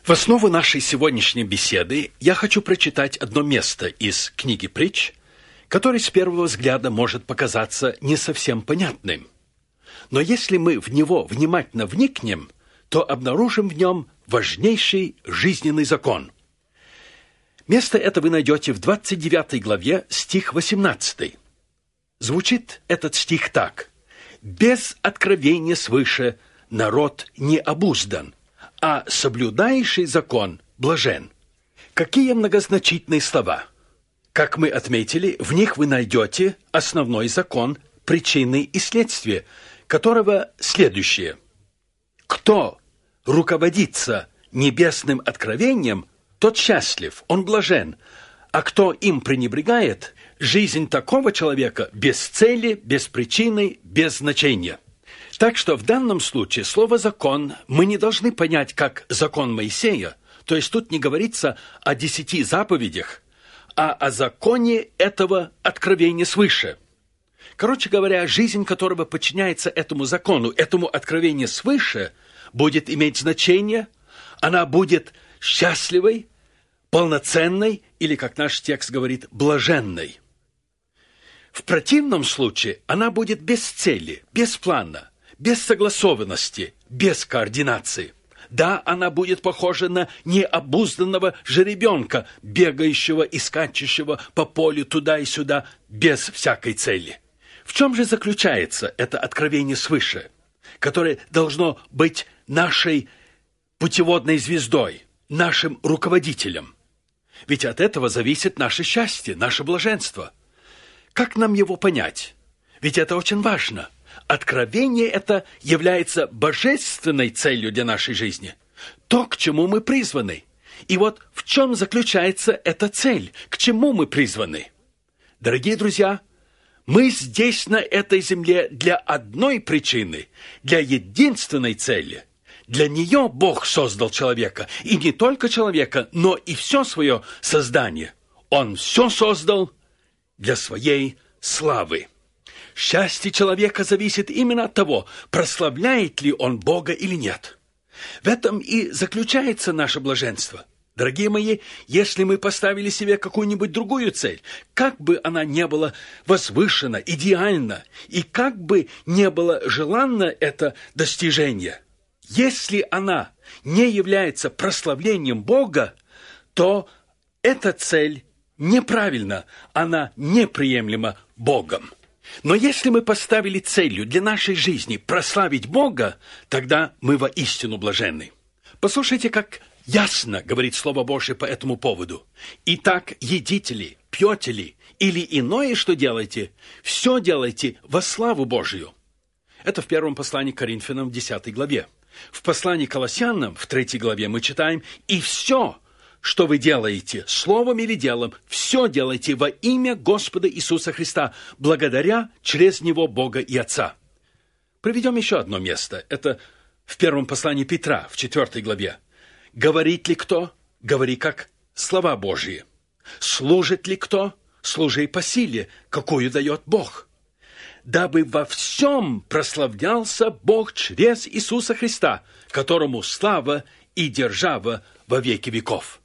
В основу нашей сегодняшней беседы я хочу прочитать одно место из книги «Притч», которое с первого взгляда может показаться не совсем понятным. Но если мы в него внимательно вникнем, то обнаружим в нем важнейший жизненный закон. Место это вы найдете в 29 главе, стих 18. Звучит этот стих так: «Без откровения свыше народ не обуздан, а соблюдающий закон блажен». Какие многозначительные слова! Как мы отметили, в них вы найдете основной закон причины и следствия, которого следующее: кто руководится небесным откровением, тот счастлив, он блажен, а кто им пренебрегает, жизнь такого человека без цели, без причины, без значения. Так что в данном случае слово «закон» мы не должны понять как закон Моисея, то есть тут не говорится о 10 заповедях, а о законе этого откровения свыше. Короче говоря, жизнь которого подчиняется этому закону, этому откровению свыше, будет иметь значение, она будет счастливой, полноценной или, как наш текст говорит, блаженной. В противном случае она будет без цели, без плана, без согласованности, без координации. Да, она будет похожа на необузданного жеребенка, бегающего и скачущего по полю туда и сюда, без всякой цели. В чем же заключается это откровение свыше, которое должно быть нашей путеводной звездой, нашим руководителем? Ведь от этого зависит наше счастье, наше блаженство. Как нам его понять? Ведь это очень важно. Откровение это является божественной целью для нашей жизни. То, к чему мы призваны. И вот в чем заключается эта цель, к чему мы призваны. Дорогие друзья, мы здесь, на этой земле, для одной причины, для единственной цели. Для нее Бог создал человека, и не только человека, но и все свое создание. Он все создал для своей славы. Счастье человека зависит именно от того, прославляет ли он Бога или нет. В этом и заключается наше блаженство. Дорогие мои, если мы поставили себе какую-нибудь другую цель, как бы она ни была возвышена, идеальна, и как бы ни было желанно это достижение, если она не является прославлением Бога, то эта цель неправильна, она неприемлема Богом. Но если мы поставили целью для нашей жизни прославить Бога, тогда мы воистину блаженны. Послушайте, как ясно говорит Слово Божие по этому поводу. «Итак, едите ли, пьете ли, или иное, что делаете, все делайте во славу Божию». Это в первом послании к Коринфянам в 10 главе. В послании к Колоссянам в 3 главе мы читаем: «И все, что вы делаете, словом или делом, все делайте во имя Господа Иисуса Христа, благодаря через Него Бога и Отца». Приведем еще одно место. Это в первом послании Петра, в 4 главе. «Говорит ли кто? Говори как слова Божьи. Служит ли кто? Служи по силе, какую дает Бог. Дабы во всем прославлялся Бог через Иисуса Христа, которому слава и держава во веки веков».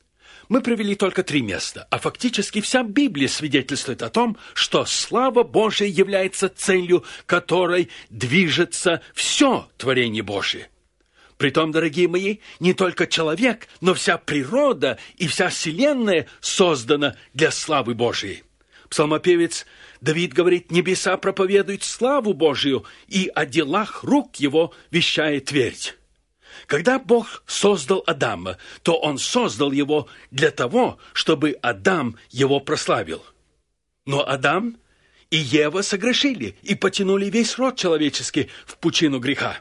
Мы привели только 3 места, а фактически вся Библия свидетельствует о том, что слава Божия является целью, которой движется все творение Божие. Притом, дорогие мои, не только человек, но вся природа и вся вселенная создана для славы Божией. Псалмопевец Давид говорит: «Небеса проповедуют славу Божию, и о делах рук его вещает твердь». Когда Бог создал Адама, то Он создал его для того, чтобы Адам его прославил. Но Адам и Ева согрешили и потянули весь род человеческий в пучину греха.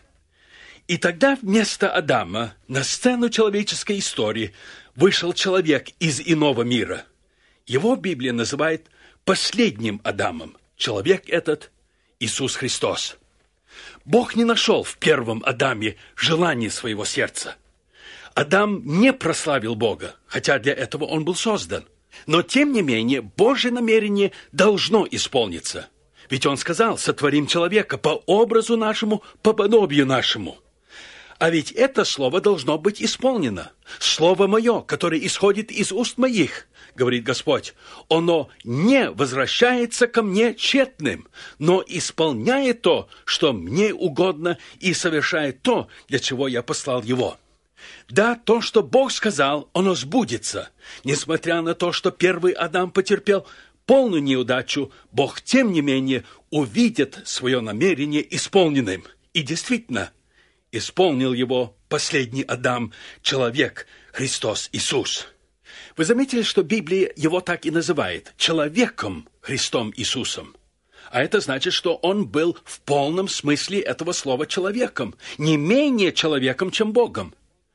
И тогда вместо Адама на сцену человеческой истории вышел человек из иного мира. Его Библия называет последним Адамом. Человек этот – Иисус Христос. Бог не нашел в первом Адаме желания своего сердца. Адам не прославил Бога, хотя для этого он был создан. Но, тем не менее, Божье намерение должно исполниться. Ведь Он сказал: «Сотворим человека по образу нашему, по подобию нашему». А ведь это слово должно быть исполнено. Слово мое, которое исходит из уст моих, говорит Господь, оно не возвращается ко мне тщетным, но исполняет то, что мне угодно, и совершает то, для чего я послал его. Да, то, что Бог сказал, оно сбудется. Несмотря на то, что первый Адам потерпел полную неудачу, Бог, тем не менее, увидит свое намерение исполненным. И действительно, исполнил его последний Адам, человек, Христос Иисус. Вы заметили, что Библия его так и называет – человеком Христом Иисусом. А это значит, что он был в полном смысле этого слова человеком, не менее человеком, чем Богом.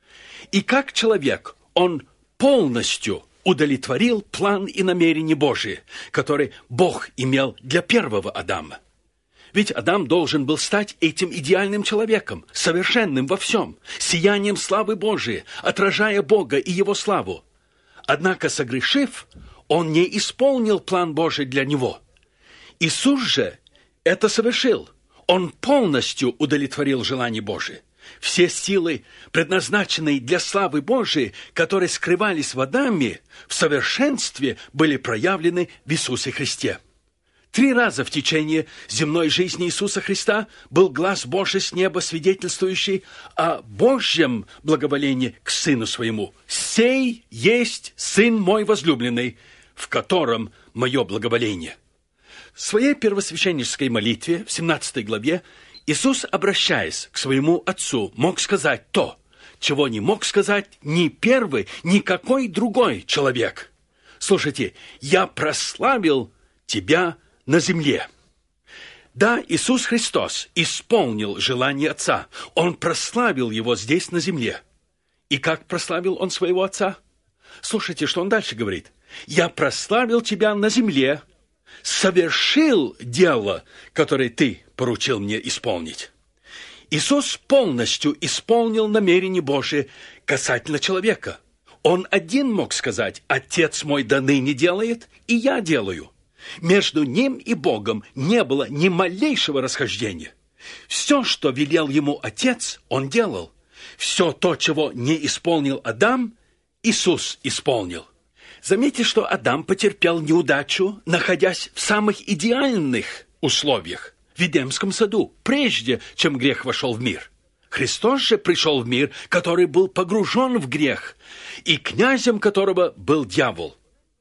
И как человек он полностью удовлетворил план и намерения Божии, который Бог имел для первого Адама. Ведь Адам должен был стать этим идеальным человеком, совершенным во всем, сиянием славы Божией, отражая Бога и Его славу. Однако, согрешив, он не исполнил план Божий для него. Иисус же это совершил. Он полностью удовлетворил желание Божие. Все силы, предназначенные для славы Божией, которые скрывались в Адаме, в совершенстве были проявлены в Иисусе Христе. 3 раза в течение земной жизни Иисуса Христа был глас Божий с неба, свидетельствующий о Божьем благоволении к Сыну Своему. «Сей есть Сын мой возлюбленный, в котором мое благоволение». В своей первосвященнической молитве в 17 главе Иисус, обращаясь к своему Отцу, мог сказать то, чего не мог сказать ни первый, ни какой другой человек. Слушайте, «Я прославил Тебя на земле». Да, Иисус Христос исполнил желание Отца. Он прославил Его здесь, на земле. И как прославил Он своего Отца? Слушайте, что Он дальше говорит. «Я прославил Тебя на земле, совершил дело, которое Ты поручил мне исполнить». Иисус полностью исполнил намерение Божие касательно человека. Он один мог сказать: «Отец мой до ныне делает, и я делаю». Между ним и Богом не было ни малейшего расхождения. Все, что велел ему Отец, он делал. Все то, чего не исполнил Адам, Иисус исполнил. Заметьте, что Адам потерпел неудачу, находясь в самых идеальных условиях в Эдемском саду, прежде чем грех вошел в мир. Христос же пришел в мир, который был погружен в грех, и князем которого был дьявол.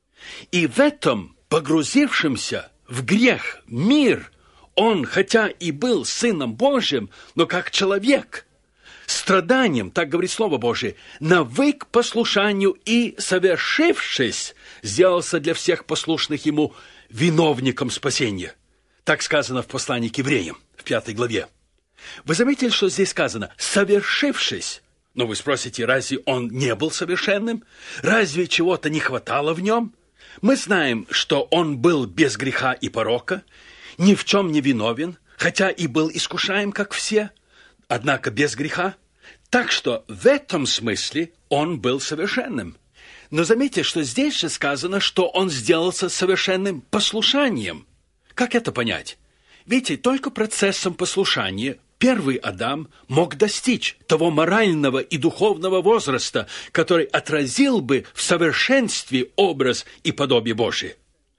И в этом погрузившемся в грех мир, он, хотя и был Сыном Божьим, но как человек, страданием, так говорит Слово Божие, навык послушанию и, совершившись, сделался для всех послушных ему виновником спасения. Так сказано в послании к евреям, в 5 главе. Вы заметили, что здесь сказано «совершившись»? Но вы спросите, разве он не был совершенным? Разве чего-то не хватало в нем? Мы знаем, что он был без греха и порока, ни в чем не виновен, хотя и был искушаем, как все, однако без греха. Так что в этом смысле он был совершенным. Но заметьте, что здесь же сказано, что он сделался совершенным послушанием. Как это понять? Видите, только процессом послушания первый Адам мог достичь того морального и духовного возраста, который отразил бы в совершенстве образ и подобие Божие.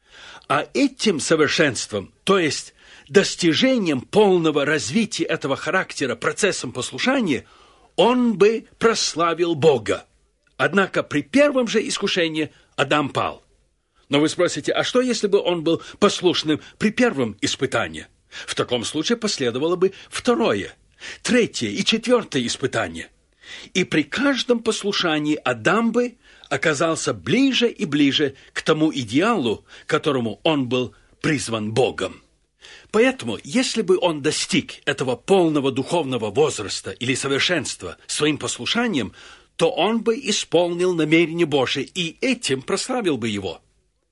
А этим совершенством, то есть достижением полного развития этого характера процессом послушания, он бы прославил Бога. Однако при первом же искушении Адам пал. Но вы спросите, а что, если бы он был послушным при первом испытании? В таком случае последовало бы 2-е, 3-е и 4-е испытания. И при каждом послушании Адам бы оказался ближе и ближе к тому идеалу, к которому он был призван Богом. Поэтому, если бы он достиг этого полного духовного возраста или совершенства своим послушанием, то он бы исполнил намерение Божие и этим прославил бы его.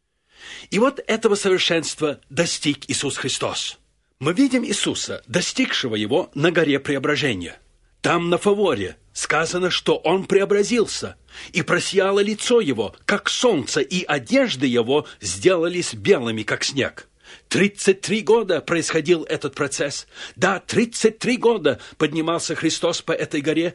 И вот этого совершенства достиг Иисус Христос. Мы видим Иисуса, достигшего его на горе Преображения. Там, на Фаворе, сказано, что он преобразился, и просияло лицо его, как солнце, и одежды его сделались белыми, как снег. 33 года происходил этот процесс. Да, 33 года поднимался Христос по этой горе.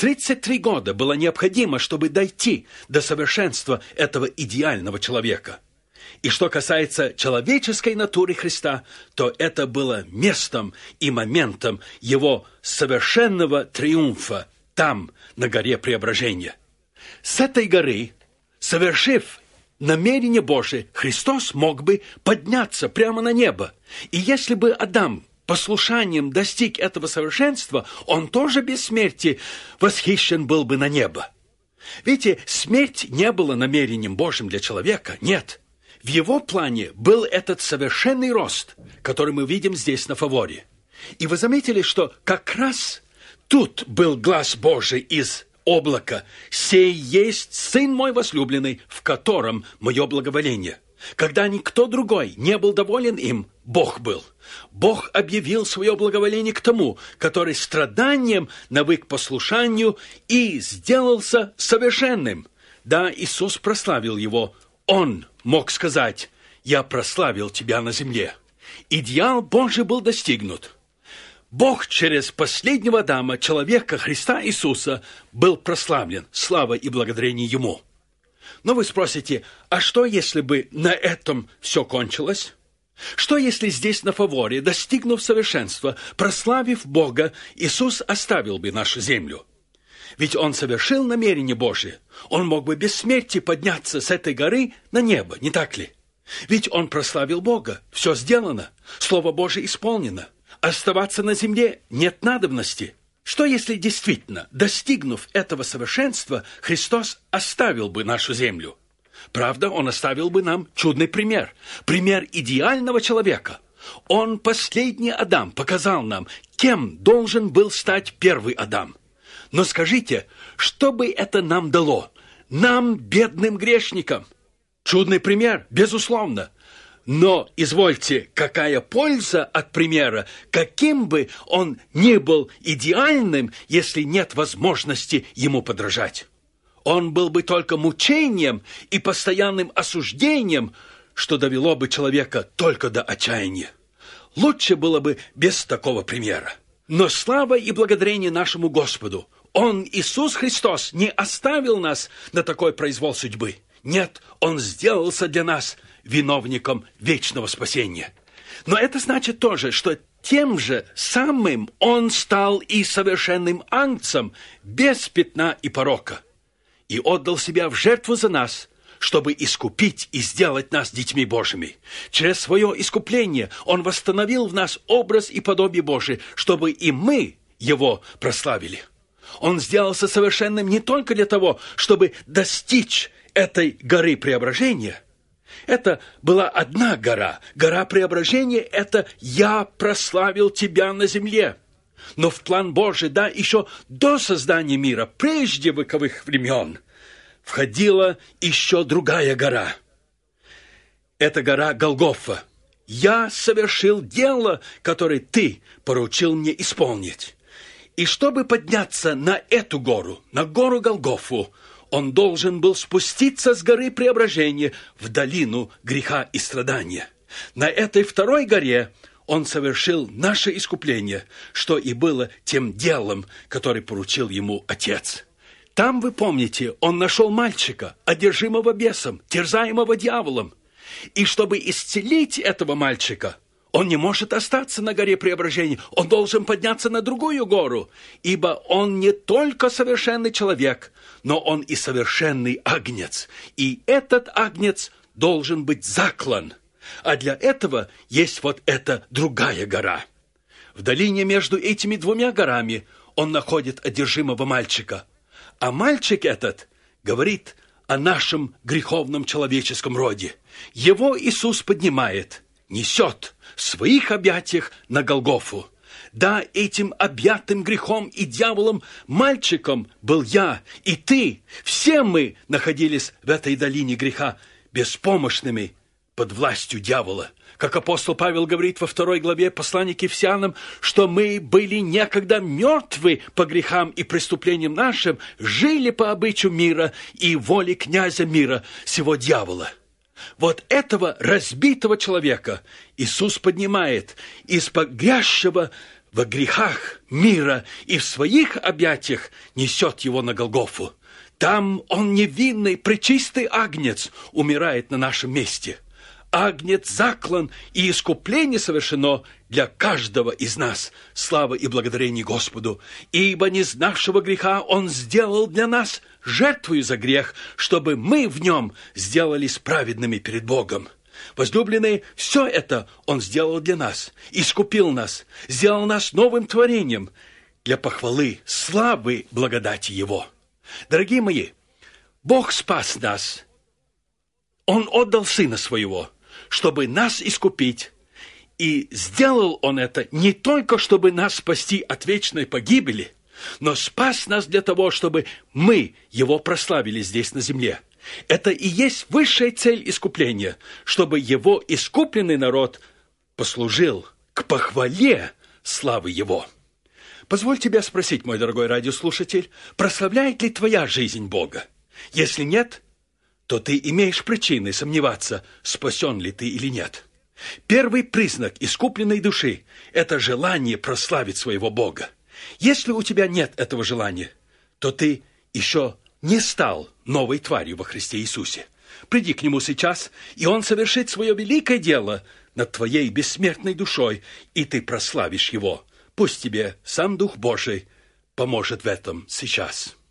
33 года было необходимо, чтобы дойти до совершенства этого идеального человека. И что касается человеческой натуры Христа, то это было местом и моментом его совершенного триумфа там, на горе Преображения. С этой горы, совершив намерение Божие, Христос мог бы подняться прямо на небо. И если бы Адам послушанием достиг этого совершенства, он тоже без смерти восхищен был бы на небо. Видите, смерть не была намерением Божьим для человека, нет. В его плане был этот совершенный рост, который мы видим здесь на фаворе. И вы заметили, что как раз тут был глас Божий из облака: «Сей есть Сын мой возлюбленный, в котором мое благоволение». Когда никто другой не был доволен им, Бог был. Бог объявил свое благоволение к тому, который страданием навык послушанию и сделался совершенным. Да, Иисус прославил его. Он мог сказать: «Я прославил тебя на земле». Идеал Божий был достигнут. Бог через последнего Адама, человека Христа Иисуса, был прославлен. Слава и благодарение Ему. Но вы спросите, а что, если бы на этом все кончилось? Что, если здесь на фаворе, достигнув совершенства, прославив Бога, Иисус оставил бы нашу землю? Ведь Он совершил намерение Божие. Он мог бы без смерти подняться с этой горы на небо, не так ли? Ведь Он прославил Бога. Все сделано. Слово Божие исполнено. Оставаться на земле нет надобности. Что если действительно, достигнув этого совершенства, Христос оставил бы нашу землю? Правда, Он оставил бы нам чудный пример. Пример идеального человека. Он, последний Адам, показал нам, кем должен был стать первый Адам. Но скажите, что бы это нам дало? Нам, бедным грешникам. Чудный пример, безусловно. Но, извольте, какая польза от примера, каким бы он ни был идеальным, если нет возможности ему подражать? Он был бы только мучением и постоянным осуждением, что довело бы человека только до отчаяния. Лучше было бы без такого примера. Но слава и благодарение нашему Господу! Он, Иисус Христос, не оставил нас на такой произвол судьбы. Нет, Он сделался для нас виновником вечного спасения. Но это значит тоже, что тем же самым Он стал и совершенным агнцем, без пятна и порока, и отдал себя в жертву за нас, чтобы искупить и сделать нас детьми Божьими. Через свое искупление Он восстановил в нас образ и подобие Божие, чтобы и мы Его прославили. Он сделался совершенным не только для того, чтобы достичь этой горы Преображения. Это была одна гора. Гора Преображения – это «Я прославил тебя на земле». Но в план Божий, да, еще до создания мира, прежде вековых времен, входила еще другая гора. Это гора Голгофа. «Я совершил дело, которое ты поручил мне исполнить». И чтобы подняться на эту гору, на гору Голгофу, Он должен был спуститься с горы Преображения в долину греха и страдания. На этой второй горе Он совершил наше искупление, что и было тем делом, которое поручил Ему Отец. Там, вы помните, Он нашел мальчика, одержимого бесом, терзаемого дьяволом. И чтобы исцелить этого мальчика, Он не может остаться на горе Преображения, Он должен подняться на другую гору, ибо Он не только совершенный человек, но Он и совершенный агнец. И этот агнец должен быть заклан. А для этого есть вот эта другая гора. В долине между этими двумя горами Он находит одержимого мальчика. А мальчик этот говорит о нашем греховном человеческом роде. Его Иисус поднимает, несет в своих объятиях на Голгофу. Да, этим объятым грехом и дьяволом мальчиком был я и ты. Все мы находились в этой долине греха, беспомощными под властью дьявола. Как апостол Павел говорит во 2 главе послания к Ефесянам, что мы были некогда мертвы по грехам и преступлениям нашим, жили по обычаю мира и воле князя мира, сего дьявола. Вот этого разбитого человека Иисус поднимает из погрязшего во грехах мира и в своих объятиях несет его на Голгофу. Там он невинный, пречистый агнец умирает на нашем месте. Агнец заклан, и искупление совершено для каждого из нас. Слава и благодарение Господу! Ибо не знавшего греха Он сделал для нас жертвою за грех, чтобы мы в нем сделались праведными перед Богом. Возлюбленные, все это Он сделал для нас, искупил нас, сделал нас новым творением для похвалы, славы, благодати Его. Дорогие мои, Бог спас нас. Он отдал Сына Своего, чтобы нас искупить. И сделал Он это не только, чтобы нас спасти от вечной погибели, но спас нас для того, чтобы мы Его прославили здесь на земле. Это и есть высшая цель искупления, чтобы Его искупленный народ послужил к похвале славы Его. Позволь тебя спросить, мой дорогой радиослушатель, прославляет ли твоя жизнь Бога? Если нет, то ты имеешь причины сомневаться, спасен ли ты или нет. Первый признак искупленной души – это желание прославить своего Бога. Если у тебя нет этого желания, то ты еще не стал новой тварью во Христе Иисусе. Приди к Нему сейчас, и Он совершит свое великое дело над твоей бессмертной душой, и ты прославишь Его. Пусть тебе сам Дух Божий поможет в этом сейчас.